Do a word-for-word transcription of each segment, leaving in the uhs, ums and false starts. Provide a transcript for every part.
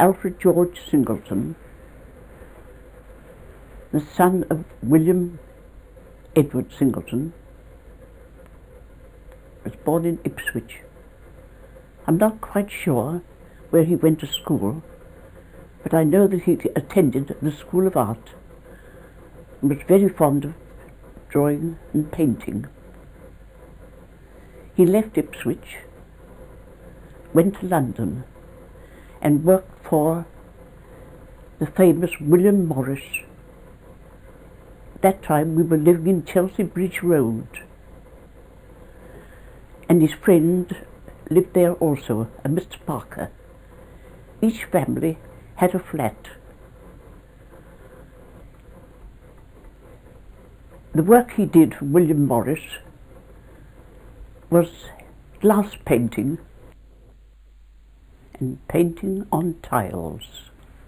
Alfred George Singleton, the son of William Edward Singleton, was born in Ipswich. I'm not quite sure where he went to school, but I know that he attended the School of Art and was very fond of drawing and painting. He left Ipswich, went to London, and worked for the famous William Morris. At that time we were living in Chelsea Bridge Road, and his friend lived there also, a Mister Parker. Each family had a flat. The work he did for William Morris was glass painting and painting on tiles.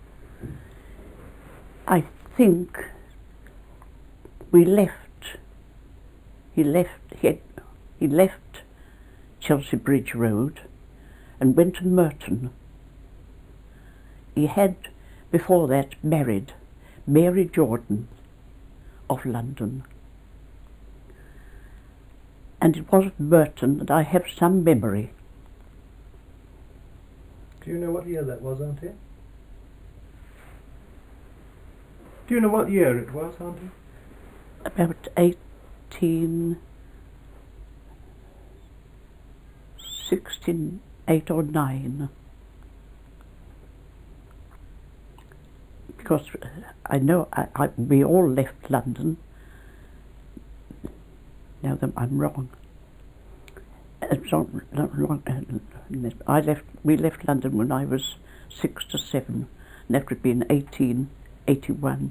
I think we left, he left, he, had, he left Chelsea Bridge Road and went to Merton. He had, before that, married Mary Jordan of London. And it was at Merton that I have some memory. Do you know what year that was, Auntie? Do you know what year it was, Auntie? About eighteen sixty-eight or nine. Because I know I, I, we all left London. Now that I'm wrong. It's not, not wrong. I left. We left London when I was six to seven, and that would be in eighteen eighty-one.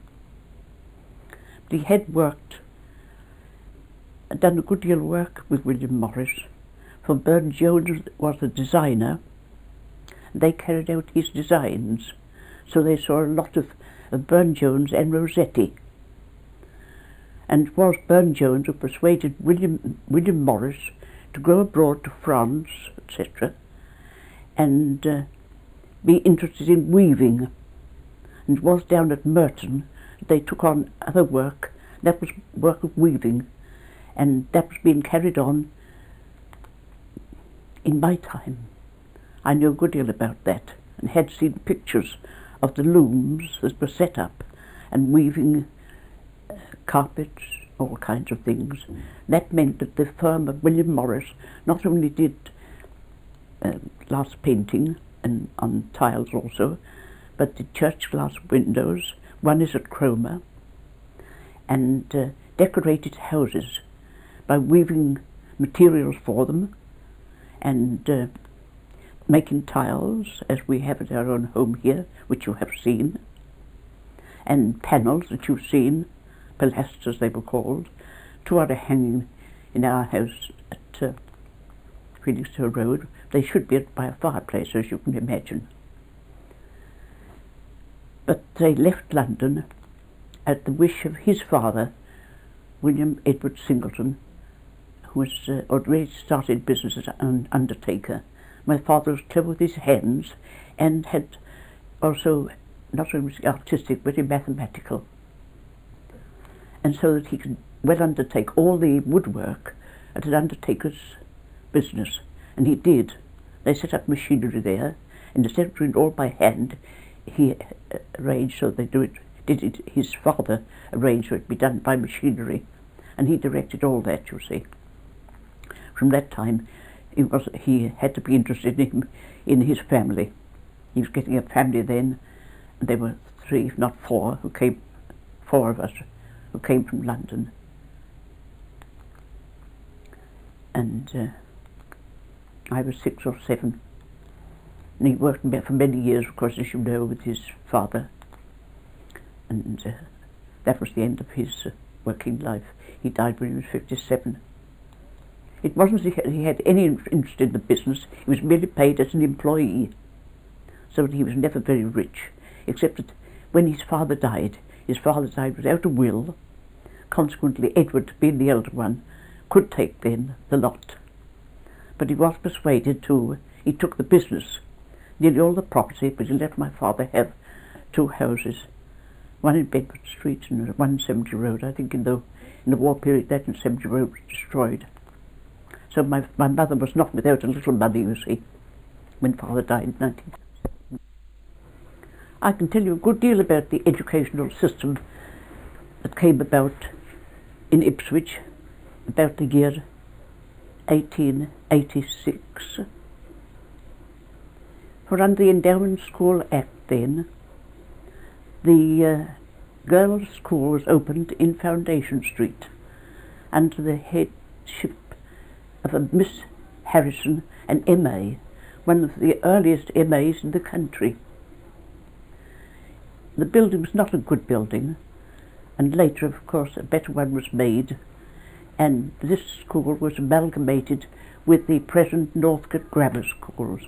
But he had worked, done a good deal of work with William Morris. For Burne-Jones was the designer. They carried out his designs, so they saw a lot of, of Burne-Jones and Rossetti. And it was Burne-Jones who persuaded William William Morris to go abroad to France, et cetera, and uh, be interested in weaving. And it was down at Merton they took on other work. That was work of weaving, and that was being carried on in my time. I knew a good deal about that, and had seen pictures of the looms that were set up, and weaving uh, carpets, all kinds of things. That meant that the firm of William Morris not only did uh, glass painting and on tiles also, but the church glass windows. One is at Cromer, and uh, decorated houses by weaving materials for them and uh, making tiles, as we have at our own home here, which you have seen, and panels that you've seen, pilasters they were called. Two are hanging in our house at uh, Felixstowe Road. They should be by a fireplace, as you can imagine. But they left London at the wish of his father, William Edward Singleton, who was uh, already started business as an undertaker. My father was clever with his hands and had also not only artistic but mathematical, and so that he could well undertake all the woodwork at an undertaker's business, and he did. They set up machinery there, and instead of doing it all by hand, he arranged so they do it, did it, his father arranged for it to be done by machinery, and he directed all that, you see. From that time, he, was, he had to be interested in him, in his family. He was getting a family then, and there were three, if not four, who came, four of us, who came from London. And uh, I was six or seven. And he worked for many years, of course, as you know, with his father. And uh, that was the end of his uh, working life. He died when he was fifty-seven. It wasn't that he had any interest in the business. He was merely paid as an employee. So that he was never very rich, except that when his father died, his father died without a will. Consequently, Edward, being the elder one, could take then the lot. But he was persuaded to, he took the business. nearly all the property, but he let my father have two houses, one in Bedford Street and one in Cemetery Road. I think in the in the war period that in Cemetery Road was destroyed. So my my mother was not without a little money, you see, when father died in nineteen seventy. I can tell you a good deal about the educational system that came about in Ipswich about the year eighteen eighty-six. For under the Endowment School Act then, the uh, girls' school was opened in Foundation Street under the headship of a Miss Harrison, an M A, one of the earliest M As in the country. The building was not a good building, and later, of course, a better one was made, and this school was amalgamated with the present Northcote Grammar Schools.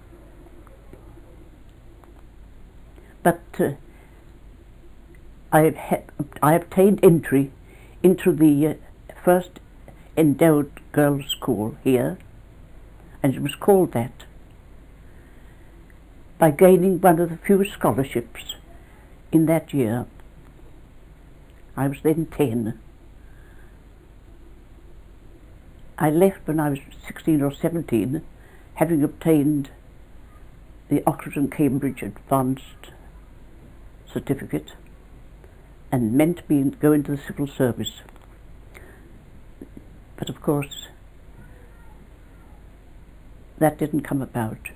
But uh, I, had, I obtained entry into the uh, first endowed girls' school here, and it was called that, by gaining one of the few scholarships in that year. I was then ten. I left when I was sixteen or seventeen, having obtained the Oxford and Cambridge Advanced Certificate, and meant to be go into the civil service. But of course, that didn't come about.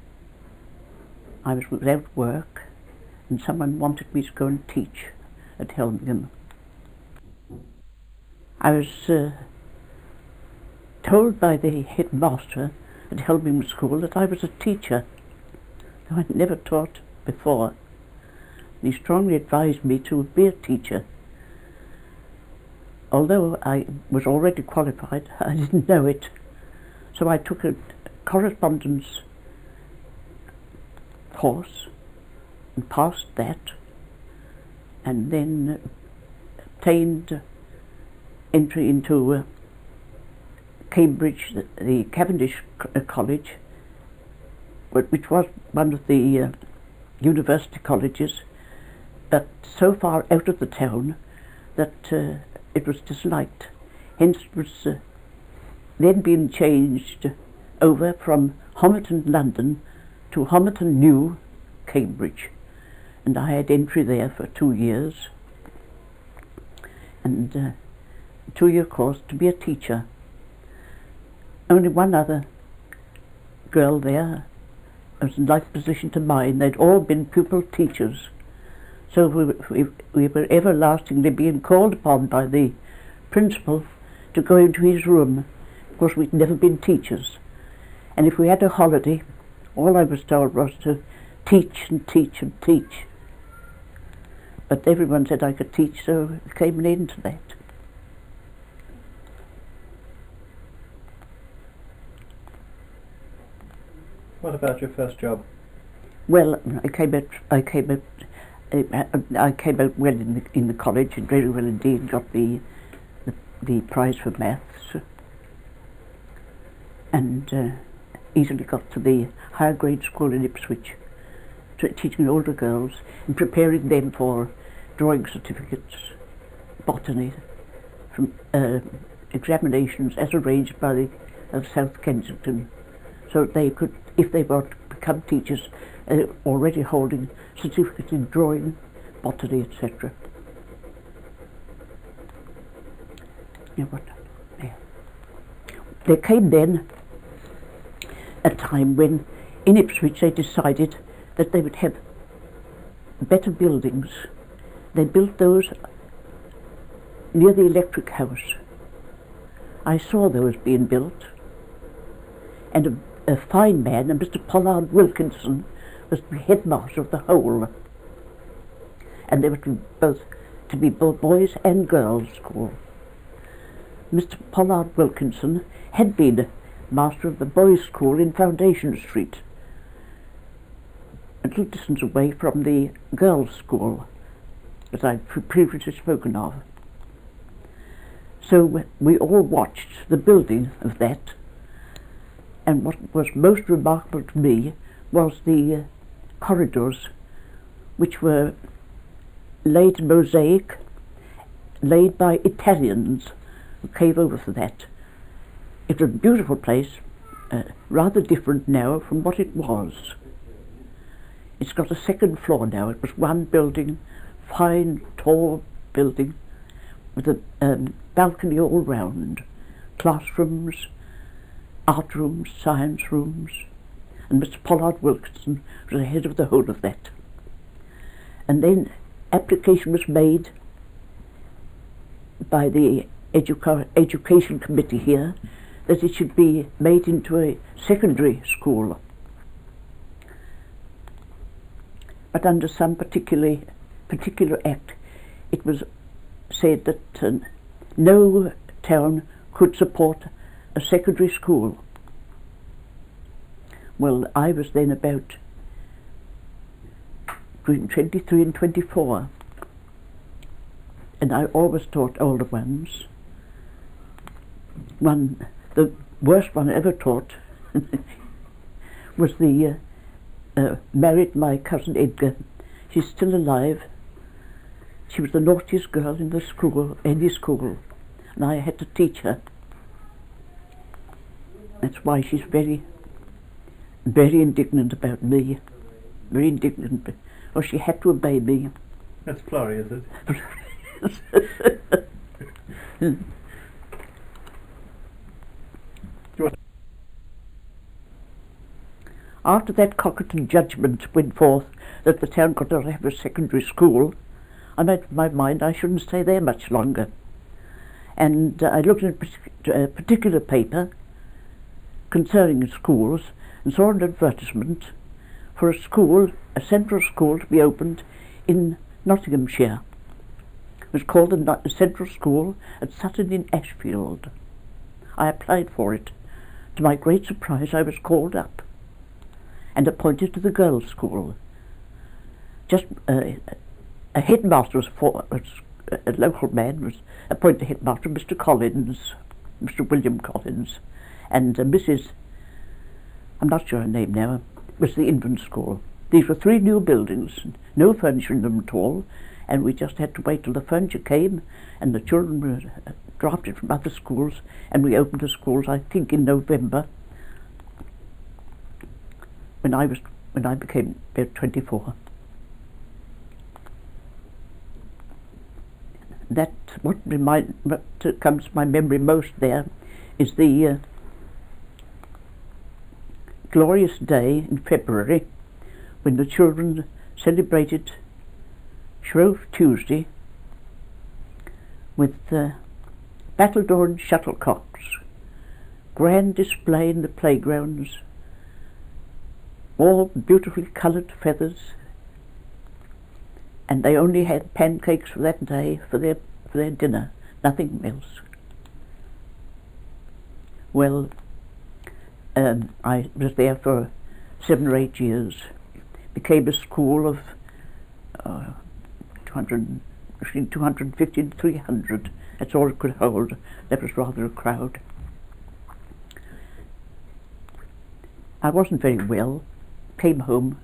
I was without work, and someone wanted me to go and teach at Helmingham. I was uh, told by the headmaster at Helmingham School that I was a teacher, though I'd never taught before. He strongly advised me to be a teacher. Although I was already qualified, I didn't know it. So I took a correspondence course and passed that, and then obtained entry into uh, Cambridge, the, the Cavendish C College, which was one of the uh, university colleges, but so far out of the town that uh, it was disliked. Hence it was uh, then being changed over from Homerton, London, to Homerton New, Cambridge, and I had entry there for two years, and uh, a two-year course to be a teacher. Only one other girl there was in like position to mine. They'd all been pupil teachers. So we, we, we were everlastingly being called upon by the principal to go into his room. Of course, we'd never been teachers. And if we had a holiday, all I was told was to teach and teach and teach. But everyone said I could teach, so it came an end to that. What about your first job? Well, I came out, I came out I came out well in the, in the college, and very well indeed, got the, the, the prize for maths, and uh, easily got to the higher grade school in Ipswich, to teaching older girls and preparing them for drawing certificates, botany, from uh, examinations as arranged by the of South Kensington, so that they could, if they were to become teachers, uh, already holding certificates in drawing, botany, et cetera. Yeah, what? Yeah. There came then a time when in Ipswich they decided that they would have better buildings. They built those near the electric house. I saw those being built, and a, a fine man, and Mister Pollard Wilkinson, was the headmaster of the whole, and they were to both to be both boys and girls' school. Mister Pollard Wilkinson had been master of the boys' school in Foundation Street, a little distance away from the girls' school that I'd previously spoken of. So we all watched the building of that, and what was most remarkable to me was the uh, corridors, which were laid in mosaic, laid by Italians who came over for that. It was a beautiful place, uh, rather different now from what it was. It's got a second floor now. It was one building, fine, tall building, with a um, balcony all round, classrooms, art rooms, science rooms, and Mister Pollard Wilkinson was the head of the whole of that. And then application was made by the educa education committee here that it should be made into a secondary school. But under some particular, particular act, it was said that uh, no town could support a secondary school. Well, I was then about between twenty-three and twenty-four, and I always taught older ones. One, the worst one I ever taught was the uh, uh, married my cousin Edgar. She's still alive. She was the naughtiest girl in the school, any school, and I had to teach her. That's why she's very, very indignant about me. Very indignant. Or she had to obey me. That's Florrie, is it? After that Cockerton judgment went forth that the town got to have a secondary school, I made up my mind I shouldn't stay there much longer. And uh, I looked at a particular paper concerning schools and saw an advertisement for a school, a central school to be opened in Nottinghamshire. It was called the no Central School at Sutton in Ashfield. I applied for it. To my great surprise, I was called up and appointed to the girls' school. Just uh, a headmaster was, for, was a local man was appointed headmaster, Mister Collins, Mister William Collins, and uh, Missus I'm not sure her name now, was the infant school. These were three new buildings, no furniture in them at all, and we just had to wait till the furniture came and the children were uh, drafted from other schools, and we opened the schools, I think, in November, when I was when I became about twenty-four. That what remind what uh, comes to my memory most there is the uh, glorious day in February when the children celebrated Shrove Tuesday with uh, Battledore shuttlecocks, grand display in the playgrounds, all beautifully coloured feathers, and they only had pancakes for that day for their for their dinner, nothing else. Well, um, I was there for seven or eight years. Became a school of uh, two hundred, between two hundred fifty and three hundred. That's all it could hold. That was rather a crowd. I wasn't very well. Came home.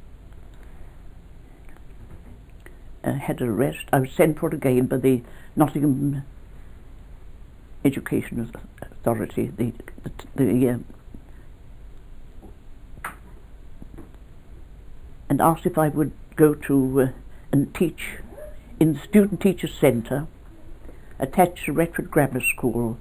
Uh, had a rest. I was sent for again by the Nottingham Education Authority, the the, the uh, and asked if I would go to uh, and teach in the Student Teachers Centre attached to Retford Grammar School.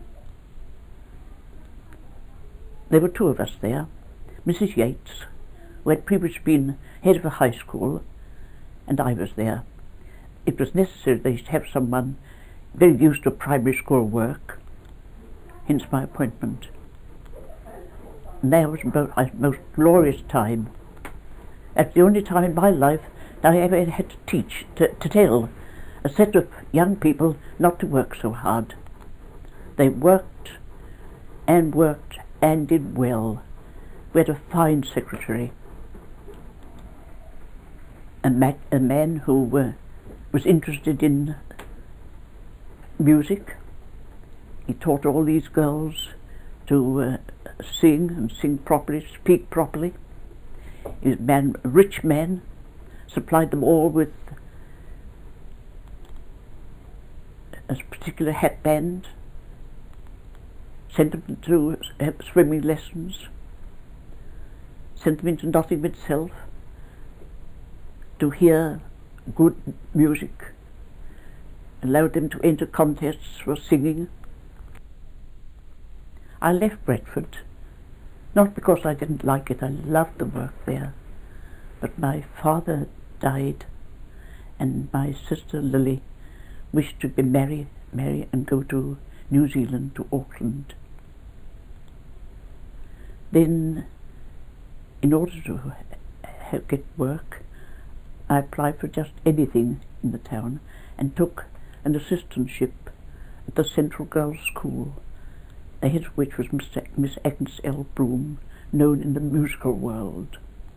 There were two of us there, Missus Yates, who had previously been head of a high school, and I was there. It was necessary they should have someone very used to primary school work, hence my appointment. And that was about my most glorious time. That's the only time in my life that I ever had to teach, to, to tell a set of young people not to work so hard. They worked and worked and did well. We had a fine secretary, a, ma a man who uh, was interested in music. He taught all these girls to uh, sing and sing properly, speak properly. He was a man, a rich man, supplied them all with a particular hat band, sent them to swimming lessons, sent them into Nottingham itself to hear good music, allowed them to enter contests for singing. I left Bradford, not because I didn't like it, I loved the work there, but my father died and my sister Lily wished to be married, marry and go to New Zealand, to Auckland. Then, in order to ha get work, I applied for just anything in the town and took an assistantship at the Central Girls' School, the head of which was Mister Miss Agnes L. Broom, known in the musical world.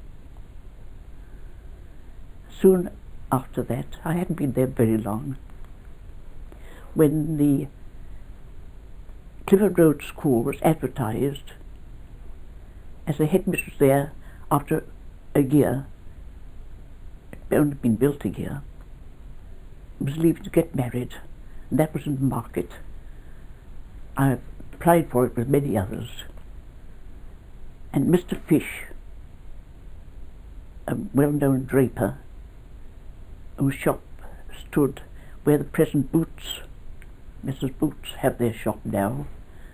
Soon after that, I hadn't been there very long, when the Clifford Road School was advertised as a headmistress there after a year. It had only been built a year. Was leaving to get married, and that was in the market. I applied for it with many others, and Mister Fish, a well-known draper whose shop stood where the present Boots, Missus Boots, have their shop now,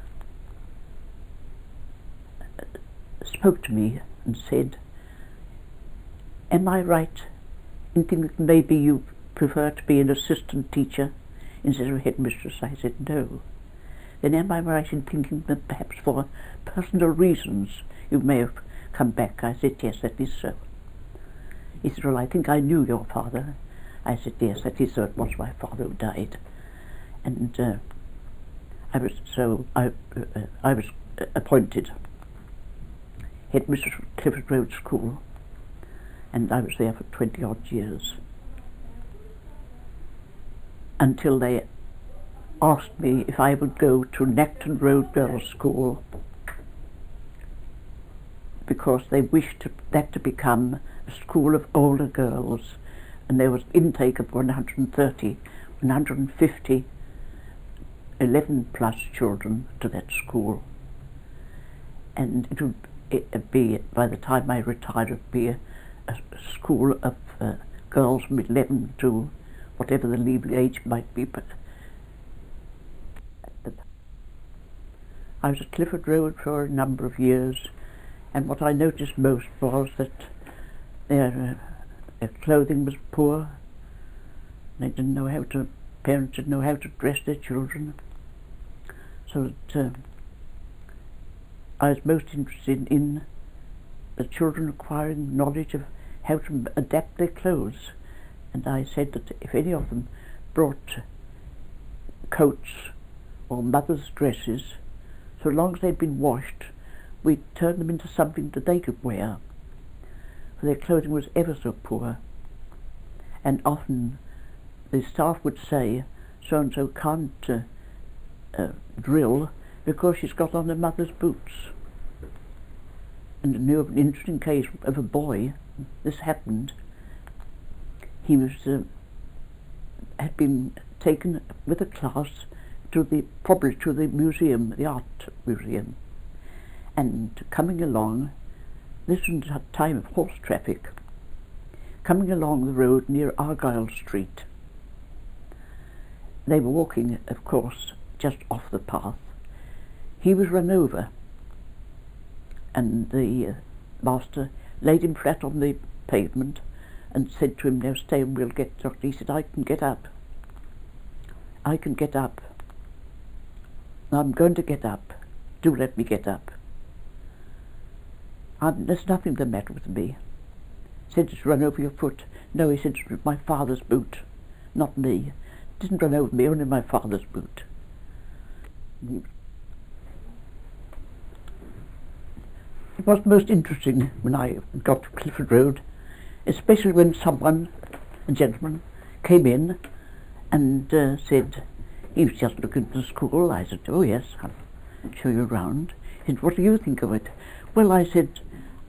spoke to me and said, "Am I right in thinking that maybe you prefer to be an assistant teacher instead of a headmistress?" I said, "No." "Then am I right in thinking that perhaps for personal reasons you may have come back?" I said, "Yes, that is so." He said, "Well, I think I knew your father." I said, "Yes, that is so. It was my father who died." And uh, I was so I uh, I was uh, appointed headmistress of Clifford Road School, and I was there for twenty odd years, until they asked me if I would go to Nacton Road Girls' School, because they wished to, that to become a school of older girls, and there was intake of one hundred thirty, one hundred fifty eleven plus children to that school, and it would it be, by the time I retired, it would be a, a school of uh, girls from eleven to whatever the legal age might be. But I was at Clifford Road for a number of years, and what I noticed most was that their, uh, their clothing was poor. They didn't know how to, parents didn't know how to dress their children. So that uh, I was most interested in the children acquiring knowledge of how to adapt their clothes. And I said that if any of them brought coats or mothers' dresses, so long as they'd been washed, we'd turn them into something that they could wear, for their clothing was ever so poor. And often the staff would say, "So-and-so can't uh, uh, drill because she's got on her mother's boots." And I knew of an interesting case of a boy. This happened. He was uh, had been taken with a class to the probably to the museum, the art museum, and coming along, this was a time of horse traffic, coming along the road near Argyle Street. They were walking, of course, just off the path. He was run over, and the uh, master laid him flat on the pavement and said to him, "Now stay and we'll get doctor." He said, "I can get up. I can get up. I'm going to get up. Do let me get up. I'm, there's nothing the matter with me." He said, "It's run over your foot." "No," he said, "it's my father's boot, not me. It didn't run over me, only my father's boot." It was most interesting when I got to Clifford Road, especially when someone, a gentleman, came in and uh, said he was just looking for the school. I said, "Oh yes, I'll show you around." He said, "What do you think of it?" "Well," I said,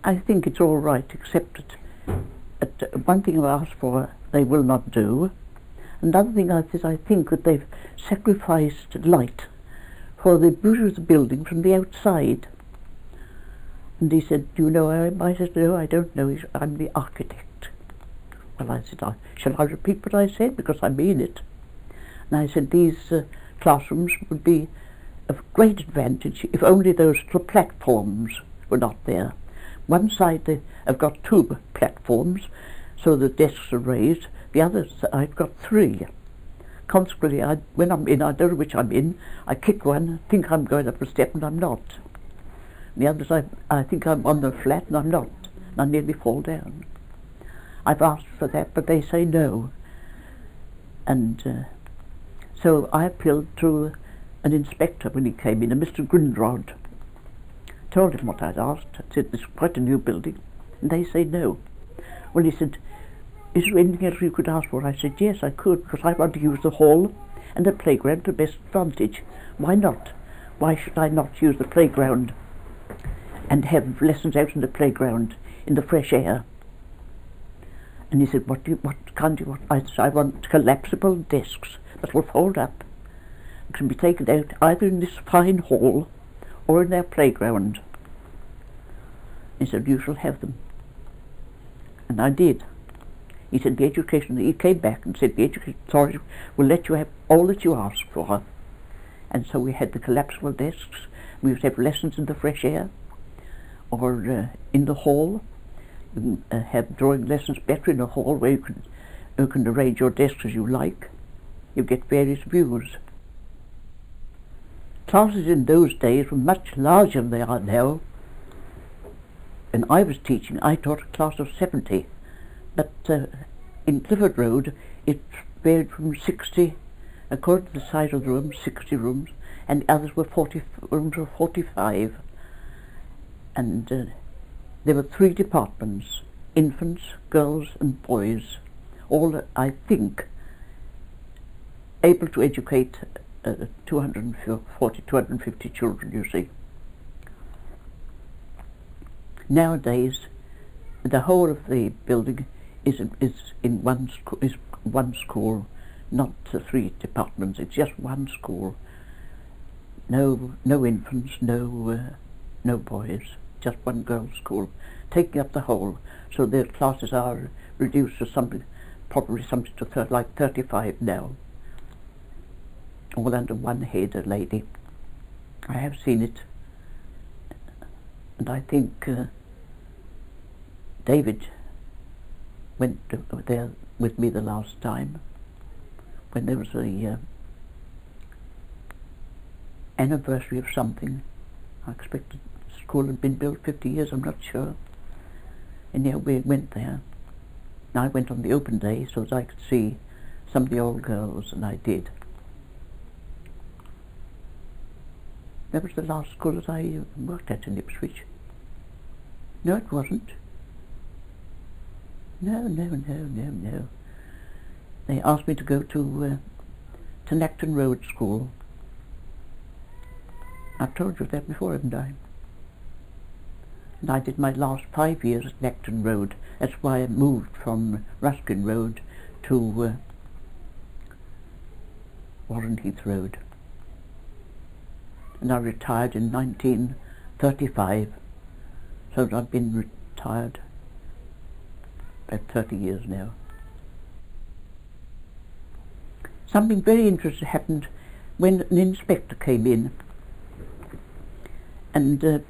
I think it's all right, except that, that uh, one thing I've asked for they will not do. Another thing I said, I think that they've sacrificed light for the beauty of the building from the outside. And he said, do you know who I am? I said, no, I don't know. He said, I'm the architect. Well, I said, I, shall I repeat what I said? Because I mean it. And I said, these uh, classrooms would be of great advantage if only those little platforms were not there. One side they have got two platforms, so the desks are raised. The other side I've got three. Consequently, I, when I'm in, I don't know which I'm in. I kick one, think I'm going up a step, and I'm not. The other side, I think I'm on the flat, and I'm not. And I nearly fall down. I've asked for that, but they say no. And uh, so I appealed to an inspector when he came in, a Mister Grindrod. Told him what I'd asked. I said, this is quite a new building. And they say no. Well, he said, is there anything else you could ask for? I said, yes, I could, because I want to use the hall and the playground to best advantage. Why not? Why should I not use the playground and have lessons out in the playground in the fresh air? And he said, what do you, what kind do you want? I said, I want collapsible desks that will fold up and can be taken out either in this fine hall or in their playground. He said, you shall have them. And I did. He said, the education, he came back and said, the education authority will let you have all that you ask for. And so we had the collapsible desks. We would have lessons in the fresh air or uh, in the hall. You can uh, have drawing lessons better in a hall where you can, you can arrange your desks as you like. You get various views. Classes in those days were much larger than they are now. When I was teaching, I taught a class of seventy. But uh, in Clifford Road, it varied from sixty, according to the size of the rooms, sixty rooms, and the others were forty rooms or forty-five. And uh, there were three departments, infants, girls and boys, all, I think, able to educate uh, two hundred forty, two hundred fifty children, you see. Nowadays, the whole of the building is is in one school. Is one school, not uh, three departments. It's just one school. No, no infants, no, uh, no boys. Just one girls' school, taking up the whole. So their classes are reduced to something, probably something to thir like thirty-five now. All under one head, a lady. I have seen it, and I think uh, David went there with me the last time when there was a uh, anniversary of something. I expect the school had been built fifty years, I'm not sure. And yeah, we went there. And I went on the open day so that I could see some of the old girls, and I did. That was the last school that I worked at in Ipswich. No, it wasn't. No, no, no, no, no. They asked me to go to uh, to Nacton Road School. I've told you that before, haven't I? And I did my last five years at Nacton Road. That's why I moved from Ruskin Road to uh, Warren Heath Road. And I retired in nineteen thirty-five, so I've been retired about thirty years now. Something very interesting happened when an inspector came in, and uh,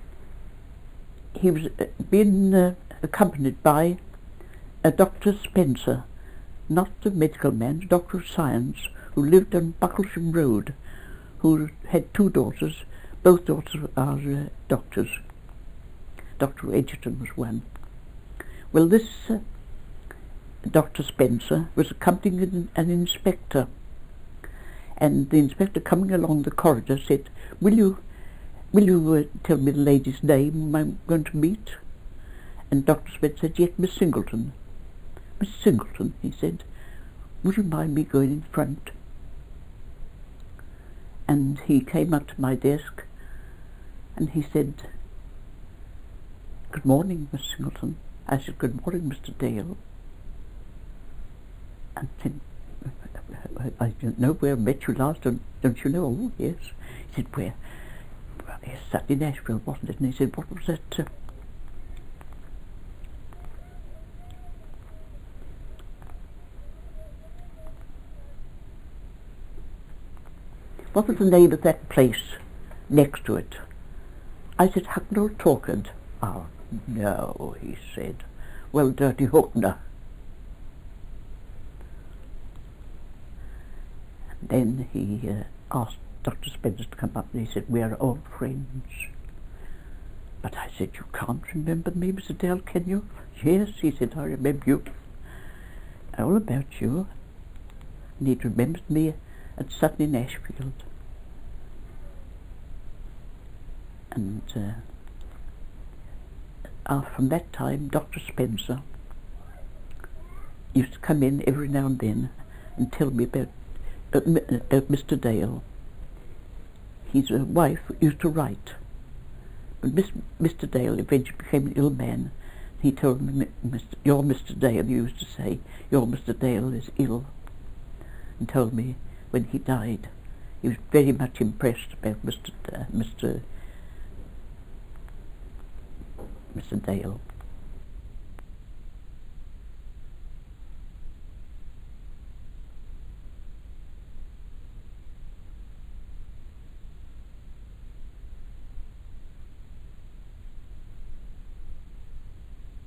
he was uh, being uh, accompanied by a Doctor Spencer, not a medical man, a doctor of science, who lived on Bucklesham Road, who had two daughters. Both daughters are uh, doctors. Doctor Edgerton was one. Well, this uh, Doctor Spencer was accompanying an, an inspector, and the inspector, coming along the corridor, said, will you will you uh, tell me the lady's name whom I'm going to meet? And Doctor Spencer said, yes, Miss Singleton. Miss Singleton, he said, would you mind me going in front? And he came up to my desk and he said, "Good morning, Miss Singleton." I said, "Good morning, Mister Dale." And then, "I, I don't know where I met you last, don't, don't you know?" "Oh, yes." He said, "Where?" "Well, yes, that in Ashfield, wasn't it?" And he said, "What was that?" Uh, what was the name of that place next to it? I said, "Hucknall Torkard." "Oh, no," he said. "Well, Dirty Hucknall." And then he uh, asked Doctor Spencer to come up, and he said, "We're old friends." But I said, "You can't remember me, Mister Dale, can you?" "Yes," he said, "I remember you. All about you." And he'd remembered me at Sutton in Ashfield. And uh, uh, from that time, Doctor Spencer used to come in every now and then and tell me about, uh, about Mister Dale. His uh, wife used to write. But Miss, Mister Dale eventually became an ill man. He told me, Mister "Your Mister Dale," he used to say, "your Mister Dale is ill." And told me when he died, he was very much impressed about Mister Uh, Mister Mister Dale.